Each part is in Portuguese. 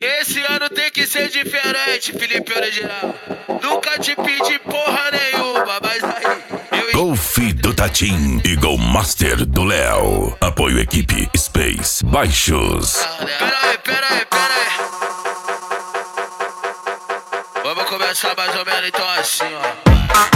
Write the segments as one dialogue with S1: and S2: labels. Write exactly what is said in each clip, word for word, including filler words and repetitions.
S1: Esse ano tem que ser diferente, Felipe Original. Nunca te pedi porra nenhuma, mas aí eu...
S2: Golf do Tatim e Go Master do Léo. Apoio equipe Space Baixos.
S1: Pera aí, pera aí, pera aí. Vamos começar mais ou menos então assim, ó.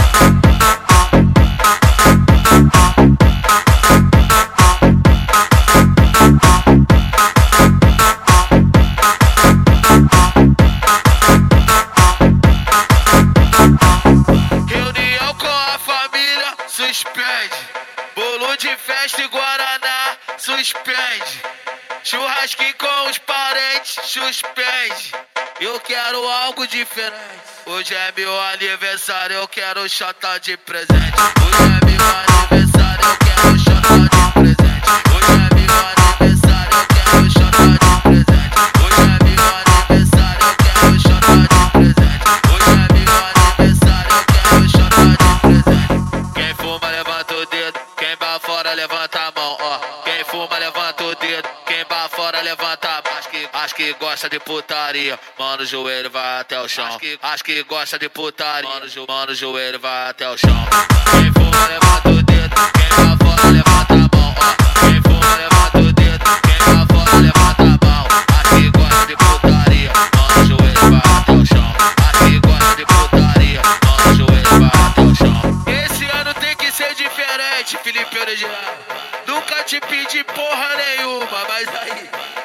S1: Suspende, bolo de festa e guaraná, suspende, churrasquinho com os parentes, suspende. Eu quero algo diferente. Hoje é meu aniversário, eu quero chata de presente. Hoje é meu aniversário, eu quero chata de presente. Hoje é meu aniversário, eu quero chata de presente. Hoje é meu aniversário, eu quero chata de presente. Hoje é meu aniversário, eu quero chata de presente. Quem fuma levanta o dedo, quem vai fora levanta a mão, ó. Quem fuma levanta o dedo, quem vai fora levanta a mão. Acho que, acho que gosta de putaria, mano, o joelho vai até o chão. Acho que, acho que gosta de putaria, mano, jo, mano, o joelho vai até o chão. Quem fuma levanta o dedo, quem vai fora levanta a mão, ó. Quem fuma levanta o dedo, quem vai fora levanta a mão. Acho que gosta de putaria, mano, o joelho vai até o chão. Acho que gosta de putaria, mano, o joelho vai até o chão. Esse ano tem que ser diferente, Felipe Original. Nunca te pedi porra nenhuma, mas aí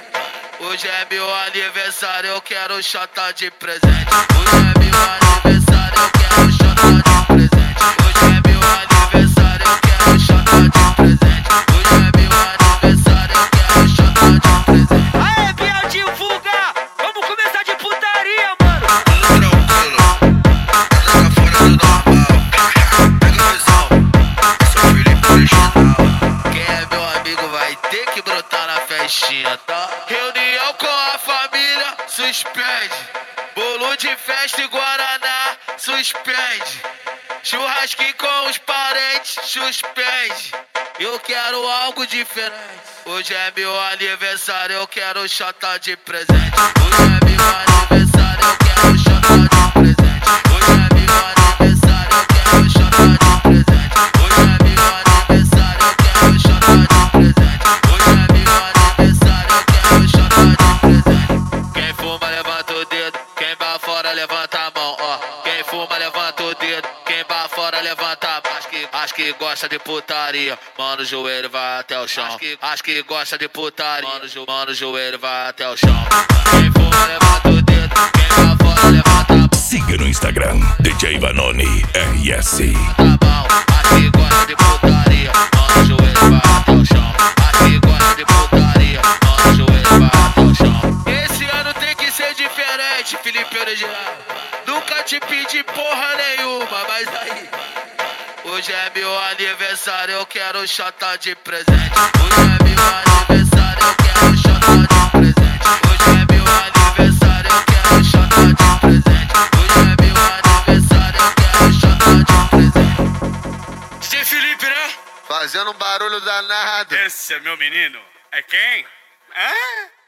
S1: hoje é meu aniversário, eu quero chata de presente. Hoje é meu aniversário, eu quero chata de presente. Hoje é meu aniversário, eu quero chata de presente. Hoje é meu aniversário, eu quero chata de presente.
S3: Aê, Biel, divulga! Vamos começar de putaria, mano!
S1: Tudo tranquilo, ela tá fora do normal. Pega a visão, eu sou Felipe Original. Quem é meu amigo vai ter que brotar na festinha, tá? Reunião com a família, suspende. Bolo de festa e guaraná, suspende. Churrasquinho com os parentes, suspende. Eu quero algo diferente. Hoje é meu aniversário, eu quero chata de presente. Hoje é meu aniversário, eu quero chata de presente. Hoje é meu aniversário, eu quero chata de presente. Hoje é meu aniversário, eu quero chata de presente. Hoje é meu aniversário, eu quero chata de presente. Quem fuma levanta o dedo, quem vai fora levanta a mão, ó. Quem fuma levanta o dedo, quem vai fora levanta a mão. Acho que, acho que gosta de putaria, mano, o joelho vai até o chão. Acho que, acho que gosta de putaria, mano, jo, mano, o joelho vai até o chão. Quem fuma levanta o dedo, quem vai fora levanta a mão.
S2: Siga no Instagram, D J Vanoni R S.
S1: Tá bom, acho que gosta de putaria, mano, o joelho vai até o chão. Acho que gosta de putaria, mano, o joelho vai até o chão. Esse ano tem que ser diferente, Felipe Original. Nunca te pedi porra nenhuma, mas aí hoje é meu aniversário, eu quero chata de presente. Hoje é meu aniversário, eu quero chata de presente. Hoje é meu aniversário, eu quero chata de presente. Hoje é meu aniversário, eu quero chata de presente.
S3: Sem Felipe, né?
S4: Fazendo um barulho danado.
S3: Esse é meu menino. É quem? Hã?